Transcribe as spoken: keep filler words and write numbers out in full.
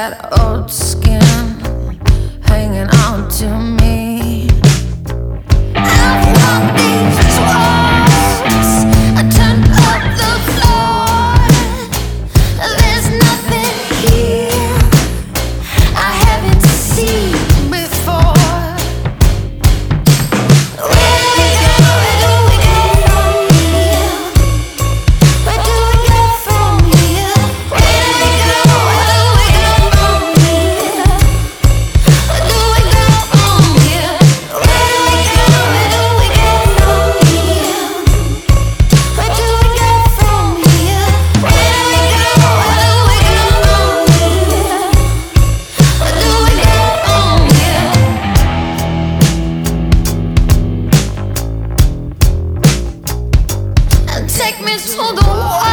that old skin hanging on to me. I've walked these walls, I turned up the floor. There's nothing here I haven't seen before. Where do we go? Where do we go from here? Where do we go from here? Where do we go? Where do we go from here? Where do we go from here? Where do we go? Where do we go from here? Where do we go from here? Where do we go? Where do we go from here? Where do we go from here? And take me to the water.